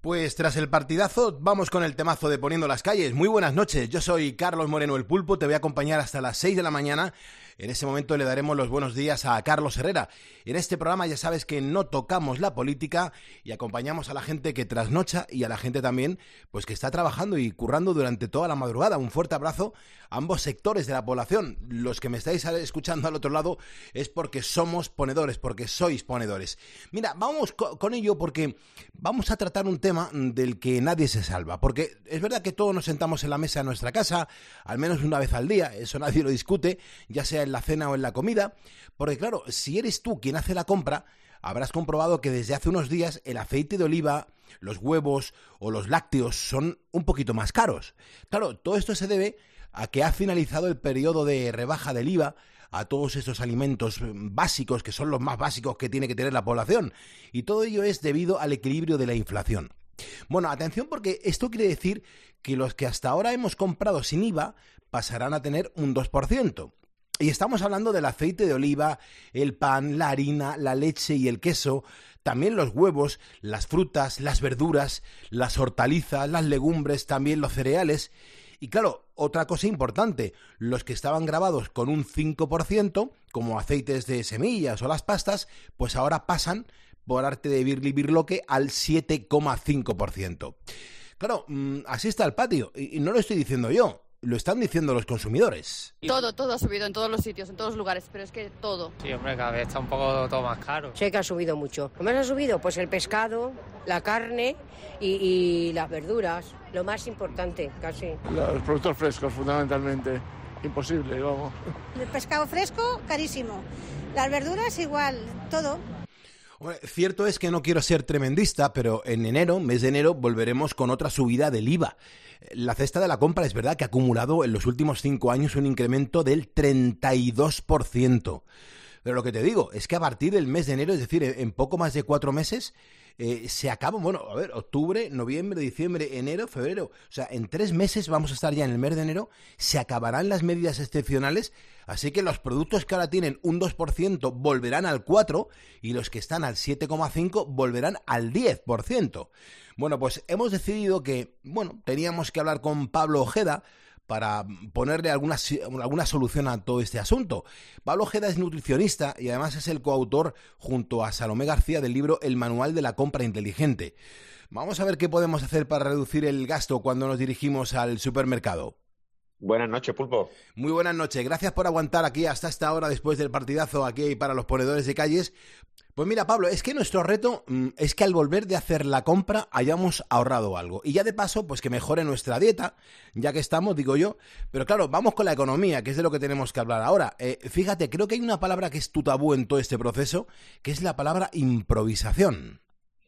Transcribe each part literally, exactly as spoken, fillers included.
Pues tras el partidazo, vamos con el temazo de Poniendo las Calles. Muy buenas noches, yo soy Carlos Moreno el Pulpo, te voy a acompañar hasta las seis de la mañana. En ese momento le daremos los buenos días a Carlos Herrera. En este programa ya sabes que no tocamos la política y acompañamos a la gente que trasnocha y a la gente también pues que está trabajando y currando durante toda la madrugada. Un fuerte abrazo a ambos sectores de la población. Los que me estáis escuchando al otro lado es porque somos ponedores, porque sois ponedores. Mira, vamos con ello porque vamos a tratar un tema del que nadie se salva. Porque es verdad que todos nos sentamos en la mesa de nuestra casa, al menos una vez al día, eso nadie lo discute, ya sea en la cena o en la comida, porque claro, si eres tú quien hace la compra, habrás comprobado que desde hace unos días el aceite de oliva, los huevos o los lácteos son un poquito más caros. Claro, todo esto se debe a que ha finalizado el periodo de rebaja del I V A a todos estos alimentos básicos, que son los más básicos que tiene que tener la población, y todo ello es debido al equilibrio de la inflación. Bueno, atención, porque esto quiere decir que los que hasta ahora hemos comprado sin I V A pasarán a tener un dos por ciento. Y estamos hablando del aceite de oliva, el pan, la harina, la leche y el queso, también los huevos, las frutas, las verduras, las hortalizas, las legumbres, también los cereales. Y claro, otra cosa importante, los que estaban grabados con un cinco por ciento, como aceites de semillas o las pastas, pues ahora pasan, por arte de birli-birloque, al siete coma cinco por ciento. Claro, así está el patio, y no lo estoy diciendo yo. Lo están diciendo los consumidores. Todo, todo ha subido en todos los sitios, en todos los lugares, pero es que todo. Sí, hombre, cada vez está un poco todo más caro. Sé que ha subido mucho. ¿Cómo ha subido? Pues el pescado, la carne y, y las verduras, lo más importante, casi. Los productos frescos, fundamentalmente. Imposible, vamos. El pescado fresco, carísimo. Las verduras, igual, todo. Bueno, cierto es que no quiero ser tremendista, pero en enero, mes de enero, volveremos con otra subida del I V A. La cesta de la compra es verdad que ha acumulado en los últimos cinco años un incremento del treinta y dos por ciento. Pero lo que te digo es que a partir del mes de enero, es decir, en poco más de cuatro meses, eh, se acaba, bueno, a ver, octubre, noviembre, diciembre, enero, febrero. O sea, en tres meses vamos a estar ya en el mes de enero, se acabarán las medidas excepcionales, así que los productos que ahora tienen un dos por ciento volverán al cuatro por ciento y los que están al siete coma cinco por ciento volverán al diez por ciento. Bueno, pues hemos decidido que, bueno, teníamos que hablar con Pablo Ojeda para ponerle alguna, alguna solución a todo este asunto. Pablo Ojeda es nutricionista y además es el coautor junto a Salomé García del libro El Manual de la Compra Inteligente. Vamos a ver qué podemos hacer para reducir el gasto cuando nos dirigimos al supermercado. Buenas noches, Pulpo. Muy buenas noches. Gracias por aguantar aquí hasta esta hora después del partidazo aquí para los ponedores de calles. Pues mira, Pablo, es que nuestro reto mmm, es que al volver de hacer la compra hayamos ahorrado algo. Y ya de paso, pues que mejore nuestra dieta, ya que estamos, digo yo. Pero claro, vamos con la economía, que es de lo que tenemos que hablar ahora. Eh, fíjate, creo que hay una palabra que es tu tabú en todo este proceso, que es la palabra improvisación.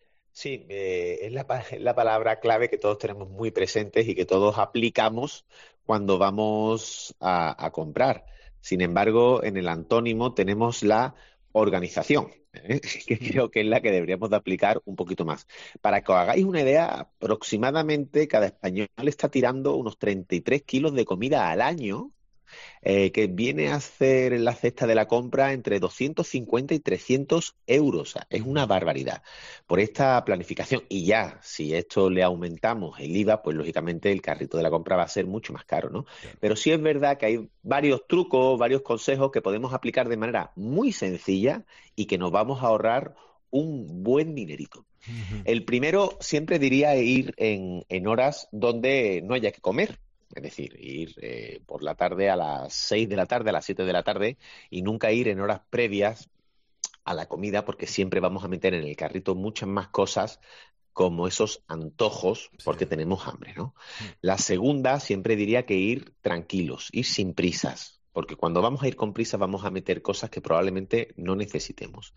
Sí, eh, es la, la palabra clave que todos tenemos muy presentes y que todos aplicamos cuando vamos a, a comprar. Sin embargo, en el antónimo tenemos la organización, ¿eh? que creo que es la que deberíamos de aplicar un poquito más. Para que os hagáis una idea, aproximadamente cada español está tirando unos treinta y tres kilos de comida al año, eh, que viene a hacer en la cesta de la compra entre doscientos cincuenta y trescientos euros. O sea, es una barbaridad por esta planificación. Y ya, si esto le aumentamos el I V A, pues lógicamente el carrito de la compra va a ser mucho más caro, ¿no? Pero sí es verdad que hay varios trucos, varios consejos que podemos aplicar de manera muy sencilla y que nos vamos a ahorrar un buen dinerito. Uh-huh. El primero siempre diría ir en, en horas donde no haya que comer. Es decir, ir eh, por la tarde a las seis de la tarde, a las siete de la tarde, y nunca ir en horas previas a la comida, porque siempre vamos a meter en el carrito muchas más cosas como esos antojos, porque sí. tenemos hambre, ¿no? Sí. La segunda, siempre diría que ir tranquilos, ir sin prisas, porque cuando vamos a ir con prisas vamos a meter cosas que probablemente no necesitemos.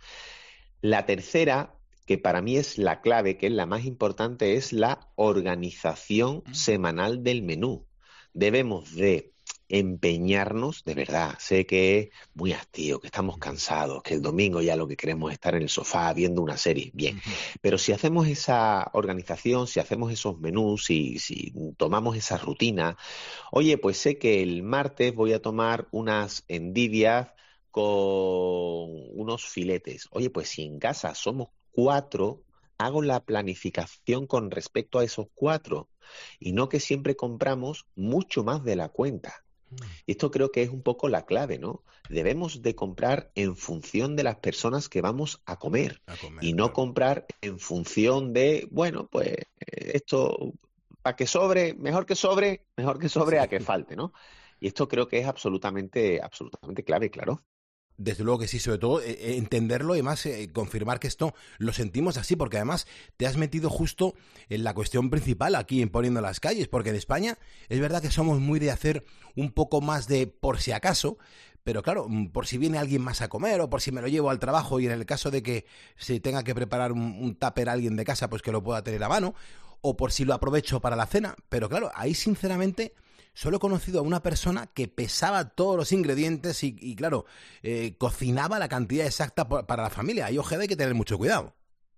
La tercera, que para mí es la clave, que es la más importante, es la organización mm. semanal del menú. Debemos de empeñarnos, de verdad, sé que es muy hastío, que estamos cansados, que el domingo ya lo que queremos es estar en el sofá viendo una serie, bien, uh-huh. pero si hacemos esa organización, si hacemos esos menús, si, si tomamos esa rutina, oye, pues sé que el martes voy a tomar unas endivias con unos filetes, oye, pues si en casa somos cuatro, hago la planificación con respecto a esos cuatro y no que siempre compramos mucho más de la cuenta. Y esto creo que es un poco la clave, ¿no? Debemos de comprar en función de las personas que vamos a comer, A comer, y no claro. comprar en función de, bueno, pues eh, esto, para que sobre, mejor que sobre, mejor que sobre a que Sí. falte, ¿no? Y esto creo que es absolutamente, absolutamente clave, claro. Desde luego que sí, sobre todo eh, eh, entenderlo y además eh, confirmar que esto lo sentimos así, porque además te has metido justo en la cuestión principal aquí en Poniendo las Calles, porque en España es verdad que somos muy de hacer un poco más de por si acaso, pero claro, mm, por si viene alguien más a comer o por si me lo llevo al trabajo y en el caso de que se tenga que preparar un, un tupper a alguien de casa, pues que lo pueda tener a mano, o por si lo aprovecho para la cena, pero claro, ahí sinceramente solo he conocido a una persona que pesaba todos los ingredientes y, y claro, eh, cocinaba la cantidad exacta pa- para la familia. Ahí, ojeda, hay que tener mucho cuidado.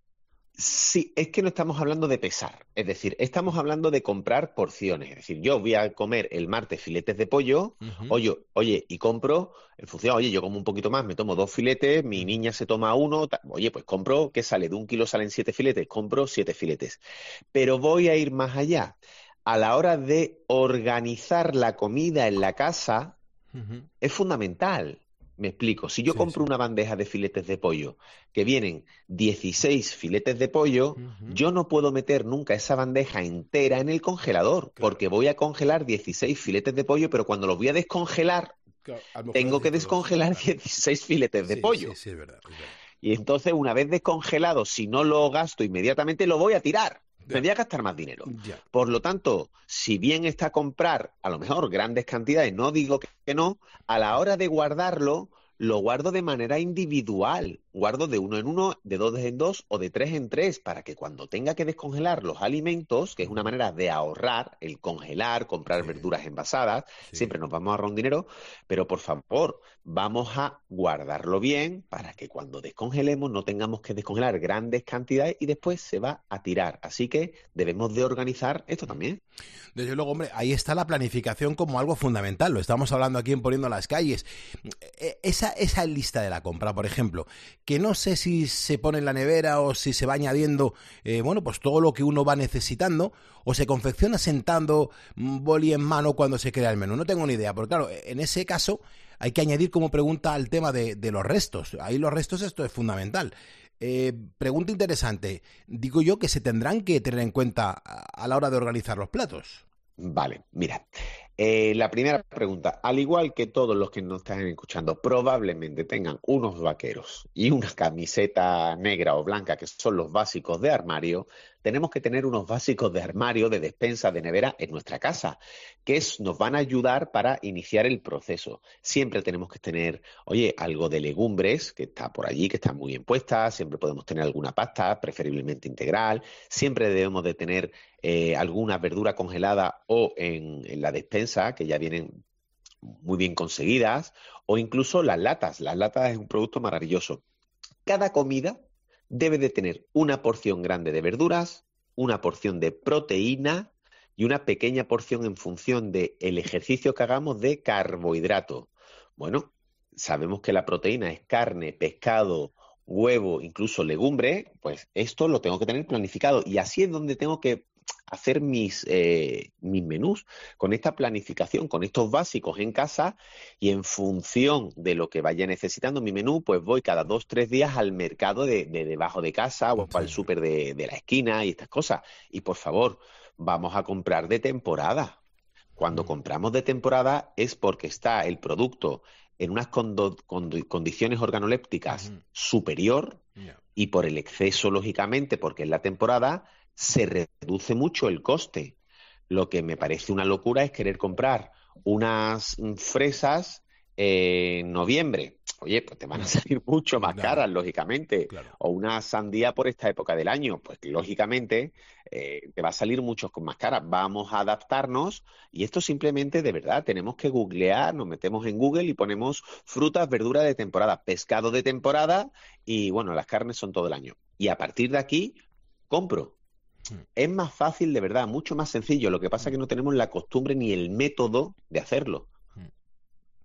Sí, es que no estamos hablando de pesar, es decir, estamos hablando de comprar porciones. Es decir, yo voy a comer el martes filetes de pollo, Ujú, oye, oye, y compro en función, oye, yo como un poquito más, me tomo dos filetes, mi ujú. niña se toma uno, ta- oye, pues compro, ¿qué sale? De un kilo salen siete filetes, compro siete filetes. Pero voy a ir más allá. A la hora de organizar la comida en la casa, Ujú. es fundamental. Me explico. Si yo Sí, compro sí. una bandeja de filetes de pollo que vienen dieciséis filetes de pollo, Ujú. yo no puedo meter nunca esa bandeja entera en el congelador, Claro, porque voy a congelar dieciséis filetes de pollo, pero cuando los voy a descongelar, claro, a lo mejor tengo que necesito dos. descongelar Claro. dieciséis filetes de Sí, sí, pollo. sí, es verdad, es verdad. Y entonces, una vez descongelado, si no lo gasto inmediatamente, lo voy a tirar. Me Ya, voy a gastar más dinero. ya. Por lo tanto, si bien está comprar a lo mejor grandes cantidades, no digo que que no, a la hora de guardarlo, lo guardo de manera individual. Guardo de uno en uno, de dos en dos o de tres en tres, para que cuando tenga que descongelar los alimentos, que es una Ujú. manera de ahorrar, el congelar, comprar Sí, verduras envasadas, sí. siempre nos vamos a ahorrar un dinero, pero por favor, vamos a guardarlo bien para que cuando descongelemos no tengamos que descongelar grandes cantidades y después se va a tirar. Así que debemos de organizar esto también. Desde luego, hombre, ahí está la planificación como algo fundamental. Lo estamos hablando aquí en Poniendo las Calles. E- Esa, esa lista de la compra, por ejemplo, que no sé si se pone en la nevera o si se va añadiendo, eh, bueno, pues todo lo que uno va necesitando o se confecciona sentando mm, boli en mano cuando se crea el menú. No tengo ni idea, pero claro, en ese caso hay que añadir como pregunta al tema de, de los restos. Ahí los restos, esto es fundamental. Eh, pregunta interesante. Digo yo que se tendrán que tener en cuenta a, a la hora de organizar los platos. Vale, mira, eh, la primera pregunta, al igual que todos los que nos están escuchando, probablemente tengan unos vaqueros y una camiseta negra o blanca, que son los básicos de armario, tenemos que tener unos básicos de armario, de despensa, de nevera en nuestra casa, que es- nos van a ayudar para iniciar el proceso. Siempre tenemos que tener, oye, algo de legumbres, que está por allí, que está muy bien puesta, siempre podemos tener alguna pasta, preferiblemente integral, siempre debemos de tener eh, alguna verdura congelada o en, en la despensa, que ya vienen muy bien conseguidas, o incluso las latas. Las latas es un producto maravilloso. Cada comida debe de tener una porción grande de verduras, una porción de proteína y una pequeña porción en función del ejercicio que hagamos de carbohidrato. Bueno, sabemos que la proteína es carne, pescado, huevo, incluso legumbre, pues esto lo tengo que tener planificado y así es donde tengo que hacer mis, eh, mis menús, con esta planificación, con estos básicos en casa y en función de lo que vaya necesitando mi menú, pues voy cada dos, tres días al mercado de, de debajo de casa o Sí. al súper de, de la esquina y estas cosas. Y por favor, vamos a comprar de temporada. Cuando Mm. compramos de temporada es porque está el producto en unas condo- condi- condiciones organolépticas Ujú. superior Ya. y por el exceso, lógicamente, porque es la temporada, se reduce mucho el coste. Lo que me parece una locura es querer comprar unas mm, fresas eh, en noviembre. Oye, pues te van a salir mucho más Claro, caras, lógicamente. claro. O una sandía por esta época del año, pues lógicamente eh, te va a salir mucho con más cara. Vamos a adaptarnos y esto simplemente, de verdad, tenemos que googlear, nos metemos en Google y ponemos frutas, verduras de temporada, pescado de temporada y, bueno, las carnes son todo el año. Y a partir de aquí, compro. Mm. Es más fácil, de verdad, mucho más sencillo. Lo que pasa es que no tenemos la costumbre ni el método de hacerlo.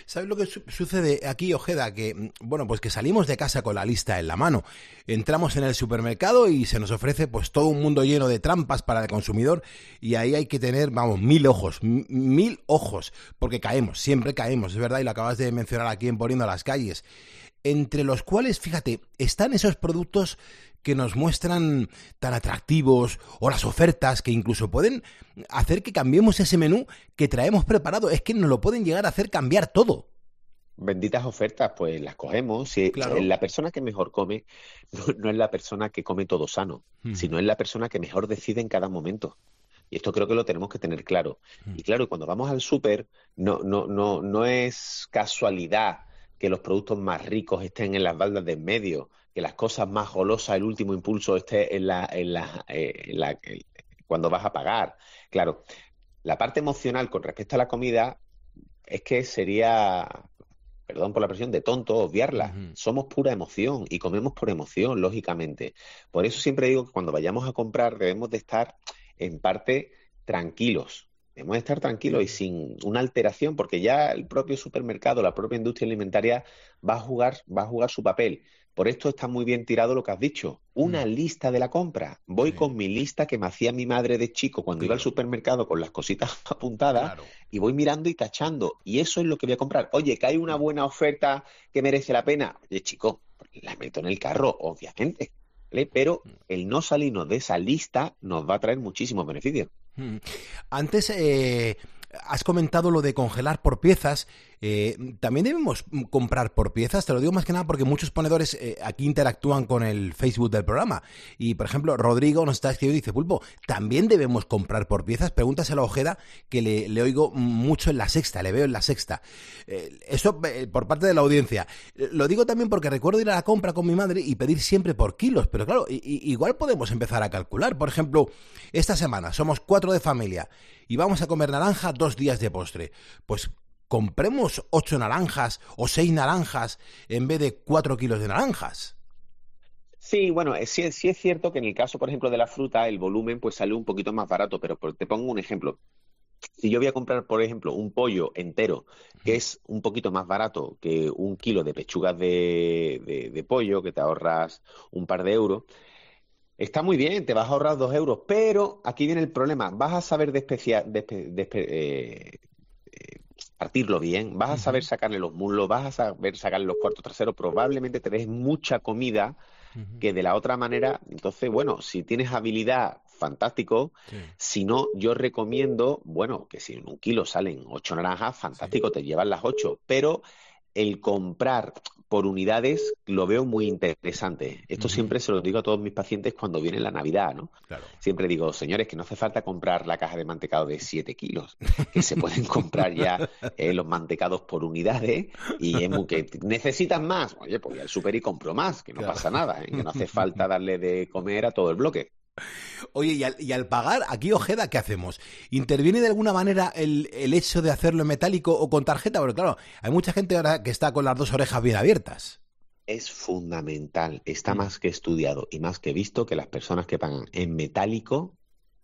¿Sabes lo que su- sucede aquí, Ojeda? Que, bueno, pues que salimos de casa con la lista en la mano. Entramos en el supermercado y se nos ofrece pues todo un mundo lleno de trampas para el consumidor y ahí hay que tener, vamos, mil ojos, m- mil ojos, porque caemos, siempre caemos, es verdad, y lo acabas de mencionar aquí en Poniendo las Calles. Entre los cuales, fíjate, están esos productos que nos muestran tan atractivos o las ofertas que incluso pueden hacer que cambiemos ese menú que traemos preparado. Es que nos lo pueden llegar a hacer cambiar todo. Benditas ofertas, pues las cogemos. Si, Claro. La persona que mejor come no, no es la persona que come todo sano, Mm. sino es la persona que mejor decide en cada momento. Y esto creo que lo tenemos que tener claro. Mm. Y claro, cuando vamos al súper, no, no, no, no es casualidad que los productos más ricos estén en las baldas de en medio, que las cosas más golosas, el último impulso esté en la, en la, eh, en la, en- cuando vas a pagar. Claro, la parte emocional con respecto a la comida es que sería, perdón por la expresión, de tonto obviarla. Ujú. Somos pura emoción y comemos por emoción, lógicamente. Por eso siempre digo que cuando vayamos a comprar debemos de estar en parte tranquilos. Debemos de estar tranquilos y sin una alteración, porque ya el propio supermercado, la propia industria alimentaria va a jugar, va a jugar su papel. Por esto está muy bien tirado lo que has dicho. Una Mm. lista de la compra. Voy Sí. con mi lista que me hacía mi madre de chico cuando iba al Claro. supermercado con las cositas apuntadas Claro. y voy mirando y tachando. Y eso es lo que voy a comprar. Oye, que hay una buena oferta que merece la pena. Oye, chico, la meto en el carro, obviamente. ¿Vale? Pero el no salirnos de esa lista nos va a traer muchísimos beneficios. Mm. Antes eh, has comentado lo de congelar por piezas. Eh, también debemos mm, comprar por piezas. Te lo digo más que nada porque muchos ponedores eh, aquí interactúan con el Facebook del programa. Y, por ejemplo, Rodrigo nos está escribiendo y dice, Pulpo, ¿también debemos comprar por piezas? Pregúntaselo a Ojeda, que le, le oigo mucho en La Sexta, le veo en La Sexta. Eh, eso eh, por parte de la audiencia. Eh, Lo digo también porque recuerdo ir a la compra con mi madre y pedir siempre por kilos. Pero claro, i- i- igual podemos empezar a calcular. Por ejemplo, esta semana somos cuatro de familia y vamos a comer naranja dos días de postre. Pues compremos ocho naranjas o seis naranjas en vez de cuatro kilos de naranjas. Sí, bueno, eh, sí, sí es cierto que en el caso, por ejemplo, de la fruta, el volumen pues sale un poquito más barato, pero por- te pongo un ejemplo. Si yo voy a comprar, por ejemplo, un pollo entero, que es un poquito más barato que un kilo de pechugas de, de- de pollo, que te ahorras un par de euros, está muy bien, te vas a ahorrar dos euros, pero aquí viene el problema. Vas a saber despecia- despe- despe- eh, eh, partirlo bien, vas a saber Ujú, sacarle los muslos, vas a saber sacarle los cuartos traseros, probablemente te des mucha comida ujú. que de la otra manera, entonces, bueno, si tienes habilidad, fantástico. Sí, Si no, yo recomiendo, bueno, que si en un kilo salen ocho naranjas, sí. fantástico, te llevas las ocho, pero el comprar por unidades lo veo muy interesante. Esto Ujú, siempre se lo digo a todos mis pacientes cuando viene la Navidad, ¿no? claro. Siempre digo, señores, que no hace falta comprar la caja de mantecado de siete kilos, que se pueden comprar ya eh, los mantecados por unidades y es muy, que necesitas más. Oye, pues voy al súper y compro más, que no Claro. pasa nada, ¿eh? Que no hace falta darle de comer a todo el bloque. Oye, y al, y al pagar, aquí Ojeda, ¿qué hacemos? ¿Interviene de alguna manera el, el hecho de hacerlo en metálico o con tarjeta? Porque claro, hay mucha gente ahora que está con las dos orejas bien abiertas. Es fundamental, está Mm. más que estudiado y más que visto que las personas que pagan en metálico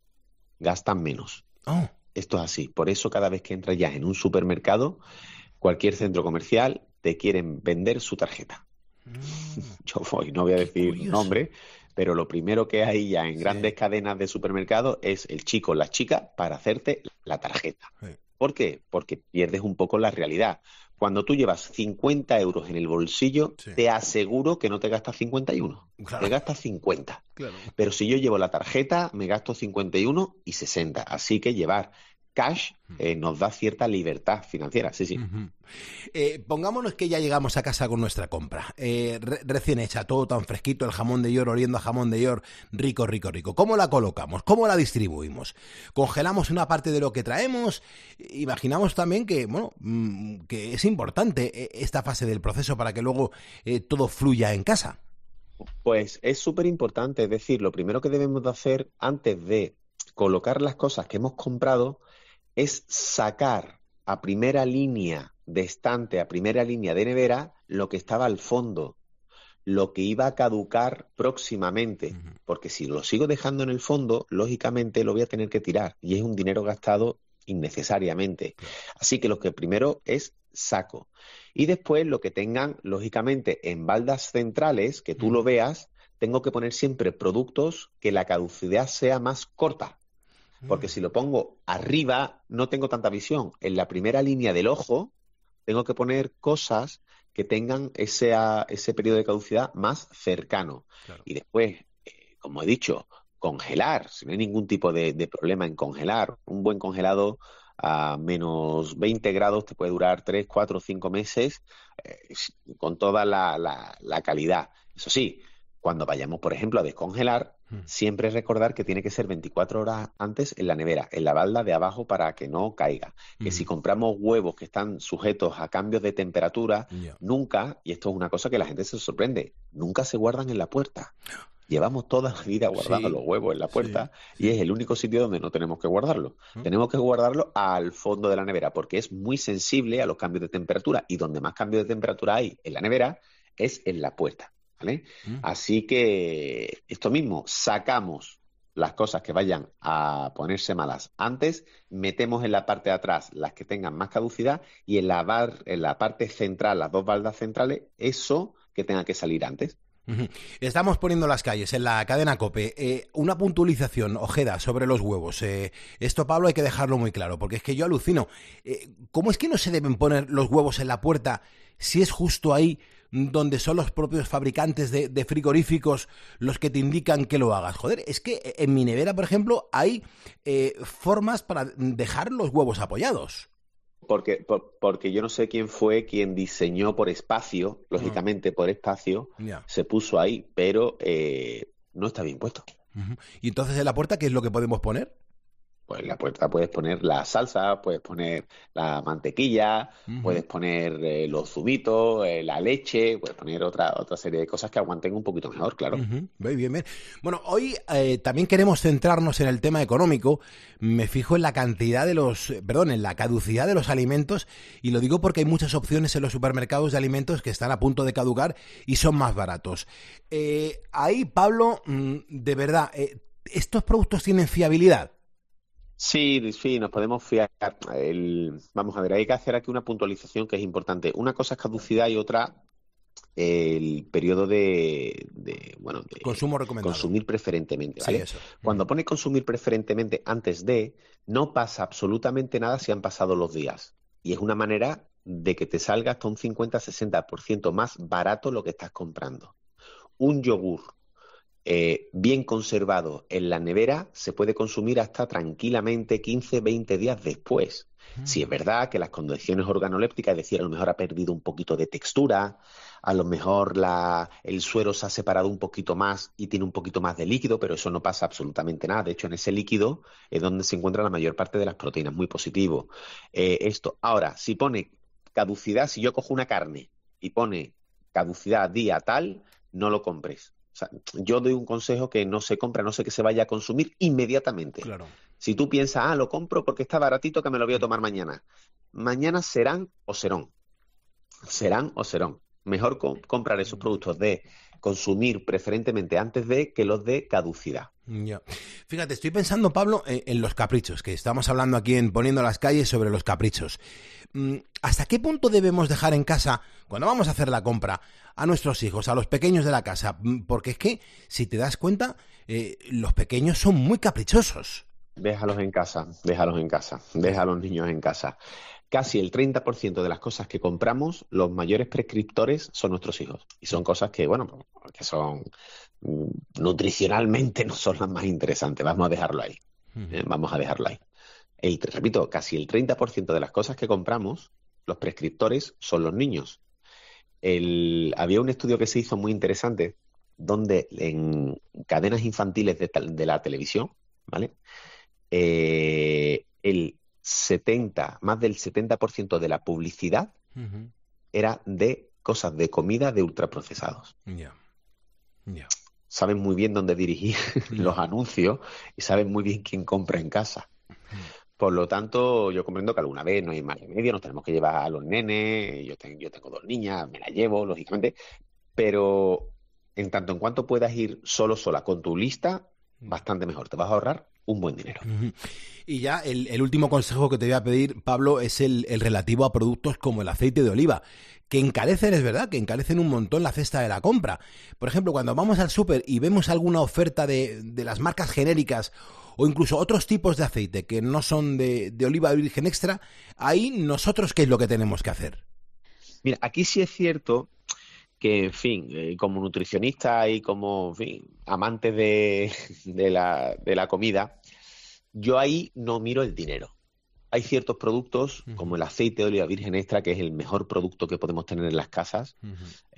gastan menos. Oh, Esto es así. Por eso cada vez que entras ya en un supermercado, cualquier centro comercial, te quieren vender su tarjeta. mm, Yo voy, no voy a qué decir curioso. nombre, pero lo primero que hay ya en Sí. grandes cadenas de supermercados es el chico o la chica para hacerte la tarjeta. Sí. ¿Por qué? Porque pierdes un poco la realidad. Cuando tú llevas cincuenta euros en el bolsillo, Sí. te aseguro que no te gastas cincuenta y uno, Claro. te gastas cincuenta. Claro. Pero si yo llevo la tarjeta, me gasto cincuenta y uno y sesenta. Así que llevar cash eh, nos da cierta libertad financiera. Sí, sí. Ujú. Eh, pongámonos que ya llegamos a casa con nuestra compra, eh, re- recién hecha, todo tan fresquito, el jamón de york oliendo a jamón de york, rico, rico, rico. ¿Cómo la colocamos? ¿Cómo la distribuimos? ¿Congelamos una parte de lo que traemos? Imaginamos también que, bueno, mm, que es importante eh, esta fase del proceso para que luego eh, todo fluya en casa. Pues es súper importante. Es decir, lo primero que debemos de hacer antes de colocar las cosas que hemos comprado es sacar a primera línea de estante, a primera línea de nevera, lo que estaba al fondo, lo que iba a caducar próximamente, Ujú. porque si lo sigo dejando en el fondo, lógicamente lo voy a tener que tirar y es un dinero gastado innecesariamente. Claro. Así que lo que primero es saco. Y después lo que tengan, lógicamente, en baldas centrales, que tú lo veas, tengo que poner siempre productos que la caducidad sea más corta. Porque si lo pongo arriba, no tengo tanta visión. En la primera línea del ojo, tengo que poner cosas que tengan ese, ese periodo de caducidad más cercano. Claro. Y después, eh, como he dicho, congelar. Si no hay ningún tipo de, de problema en congelar. Un buen congelado a menos veinte grados te puede durar tres, cuatro, cinco meses eh, con toda la, la, la calidad. Eso sí, cuando vayamos, por ejemplo, a descongelar, hmm. siempre recordar que tiene que ser veinticuatro horas antes en la nevera, en la balda de abajo para que no caiga. Hmm. Que si compramos huevos que están sujetos a cambios de temperatura, yeah. nunca, y esto es una cosa que la gente se sorprende, nunca se guardan en la puerta. Llevamos toda la vida guardando sí, los huevos en la puerta sí, y sí. es el único sitio donde no tenemos que guardarlo. ¿Mm? Tenemos que guardarlo al fondo de la nevera porque es muy sensible a los cambios de temperatura y donde más cambios de temperatura hay en la nevera es en la puerta, ¿vale? ¿Mm? Así que esto mismo, sacamos las cosas que vayan a ponerse malas antes, metemos en la parte de atrás las que tengan más caducidad y en la, bar, en la parte central, las dos baldas centrales, eso que tenga que salir antes. Estamos poniendo las calles en la cadena COPE. Eh, una puntualización, Ojeda, sobre los huevos. Eh, esto, Pablo, hay que dejarlo muy claro, porque es que yo alucino. Eh, ¿Cómo es que no se deben poner los huevos en la puerta si es justo ahí donde son los propios fabricantes de, de frigoríficos los que te indican que lo hagas? Joder, es que en mi nevera, por ejemplo, hay eh, formas para dejar los huevos apoyados. Porque, por, porque yo no sé quién fue quien diseñó por espacio, lógicamente por espacio, yeah. se puso ahí, pero eh, no está bien puesto. Uh-huh. ¿Y entonces en la puerta qué es lo que podemos poner? Pues en la puerta puedes poner la salsa, puedes poner la mantequilla, uh-huh. puedes poner eh, los zumitos, eh, la leche, puedes poner otra otra serie de cosas que aguanten un poquito mejor, claro. Uh-huh. Bien, bien, bien. Bueno, hoy eh, también queremos centrarnos en el tema económico. Me fijo en la cantidad de los, perdón, en la caducidad de los alimentos y lo digo porque hay muchas opciones en los supermercados de alimentos que están a punto de caducar y son más baratos. Eh, ahí, Pablo, de verdad, eh, ¿estos productos tienen fiabilidad? Sí, sí, nos podemos fiar. El, vamos a ver, hay que hacer aquí una puntualización que es importante. Una cosa es caducidad y otra el periodo de, de bueno, de consumo recomendado. Consumir preferentemente, ¿vale? Sí, eso. Cuando pone consumir preferentemente antes de, no pasa absolutamente nada si han pasado los días. Y es una manera de que te salga hasta un cincuenta a sesenta por ciento más barato lo que estás comprando. Un yogur Eh, bien conservado en la nevera se puede consumir hasta tranquilamente quince, veinte días después. Mm. Si es verdad que las condiciones organolépticas, es decir, a lo mejor ha perdido un poquito de textura, a lo mejor la, el suero se ha separado un poquito más y tiene un poquito más de líquido, pero eso no pasa absolutamente nada. De hecho, en ese líquido es donde se encuentra la mayor parte de las proteínas, muy positivo. Eh, esto. Ahora, si pone caducidad, si yo cojo una carne y pone caducidad día tal, no lo compres. O sea, yo doy un consejo que no se compra, no sé que se vaya a consumir inmediatamente. Claro. Si tú piensas, ah, lo compro porque está baratito que me lo voy a tomar mañana. Mañana serán o serán. Serán o serán. Mejor co- comprar esos productos de consumir preferentemente antes de que los de caducidad. Ya. Fíjate, estoy pensando, Pablo, en, en los caprichos, que estamos hablando aquí en Poniendo las Calles sobre los caprichos. ¿Hasta qué punto debemos dejar en casa, cuando vamos a hacer la compra, a nuestros hijos, a los pequeños de la casa? Porque es que, si te das cuenta, eh, los pequeños son muy caprichosos. Déjalos en casa, déjalos en casa, deja a los niños en casa. Casi el treinta por ciento de las cosas que compramos, los mayores prescriptores son nuestros hijos. Y son cosas que, bueno, que son nutricionalmente no son las más interesantes. Vamos a dejarlo ahí. Uh-huh. Eh, vamos a dejarlo ahí. El, repito, casi el treinta por ciento de las cosas que compramos, los prescriptores son los niños. El, había un estudio que se hizo muy interesante donde en cadenas infantiles de, de la televisión, ¿vale? Eh, el setenta, más del setenta por ciento de la publicidad uh-huh. era de cosas de comida de ultraprocesados. Ya. Yeah. Ya. Yeah. Saben muy bien dónde dirigir yeah. los anuncios y saben muy bien quién compra en casa. Uh-huh. Por lo tanto, yo comprendo que alguna vez no hay más remedio, nos tenemos que llevar a los nenes, yo, ten, yo tengo dos niñas, me las llevo, lógicamente, pero en tanto en cuanto puedas ir solo sola con tu lista, bastante mejor, te vas a ahorrar un buen dinero. Uh-huh. Y ya el, el último consejo que te voy a pedir, Pablo, es el, el relativo a productos como el aceite de oliva, que encarecen, es verdad, que encarecen un montón la cesta de la compra. Por ejemplo, cuando vamos al súper y vemos alguna oferta de, de las marcas genéricas o incluso otros tipos de aceite que no son de, de oliva virgen extra, ahí nosotros, ¿qué es lo que tenemos que hacer? Mira, aquí sí es cierto que, en fin, eh, como nutricionista y como, en fin, amante de, de, la, de la comida, yo ahí no miro el dinero. Hay ciertos productos, uh-huh. como el aceite de oliva virgen extra, que es el mejor producto que podemos tener en las casas, uh-huh.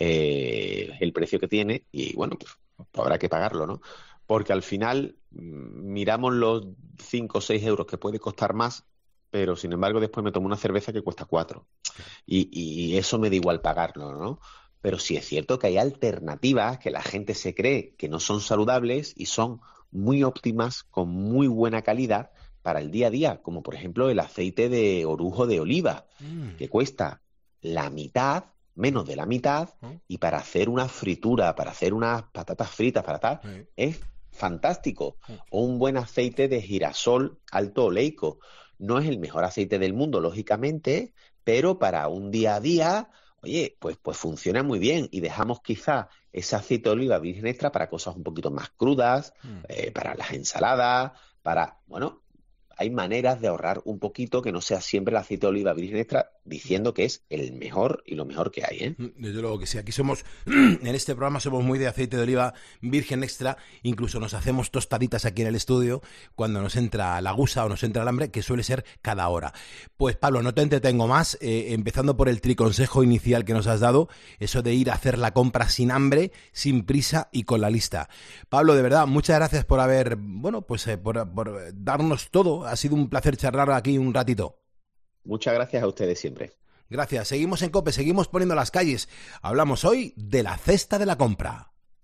eh, el precio que tiene, y bueno, pues, pues habrá que pagarlo, ¿no? Porque al final miramos los cinco o seis euros que puede costar más, pero sin embargo después me tomo una cerveza que cuesta cuatro. Y, y eso me da igual pagarlo, ¿no? Pero sí es cierto que hay alternativas que la gente se cree que no son saludables y son muy óptimas, con muy buena calidad para el día a día, como por ejemplo el aceite de orujo de oliva, mm. que cuesta la mitad, menos de la mitad, ¿Eh? y para hacer una fritura, para hacer unas patatas fritas, para tal, ¿Eh? es fantástico. ¿Eh? O un buen aceite de girasol alto oleico. No es el mejor aceite del mundo, lógicamente, pero para un día a día, oye, pues, pues funciona muy bien, y dejamos quizá ese aceite de oliva virgen extra para cosas un poquito más crudas, mm. eh, para las ensaladas, para, bueno, hay maneras de ahorrar un poquito que no sea siempre el aceite de oliva virgen extra diciendo que es el mejor y lo mejor que hay, ¿eh? Desde luego que sí, aquí somos, en este programa somos muy de aceite de oliva virgen extra, incluso nos hacemos tostaditas aquí en el estudio cuando nos entra la gusa o nos entra el hambre, que suele ser cada hora. Pues Pablo, no te entretengo más, eh, empezando por el triconsejo inicial que nos has dado, eso de ir a hacer la compra sin hambre, sin prisa y con la lista. Pablo, de verdad, muchas gracias por haber, bueno, pues eh, por, por darnos todo. Ha sido un placer charlar aquí un ratito. Muchas gracias a ustedes siempre. Gracias. Seguimos en COPE, seguimos poniendo las calles. Hablamos hoy de la cesta de la compra.